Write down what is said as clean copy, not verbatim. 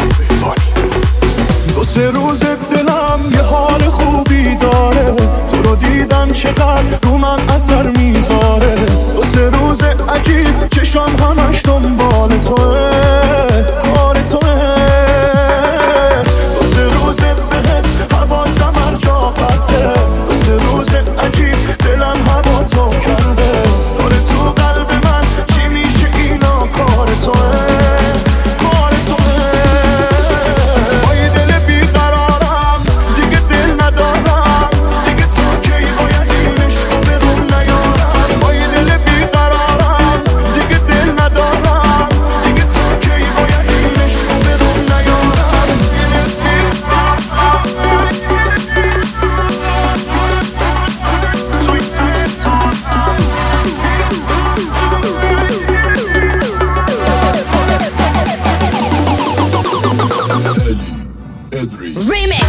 دو سه روز دلم یه حال خوبی داره، تو رو دیدن چقدر رو من اثر میذاره. دو سه روز عجیب چشام همش دنبال توه، کار توه. دو سه روز بهت حواسم هر جا قطعه، دو سه روز عجیب دلم هوا تو کرده. داره تو قلب من چی میشه اینا کار توه، کار توه. با یه دل بیقرارم دیگه دل ندارم، دیگه تو کی باید این عشقو به روم نیارم. با یه دل بیقرارم دیگه دل ندارم، دیگه تو کی باید این عشقو به روم نیارم. Remix.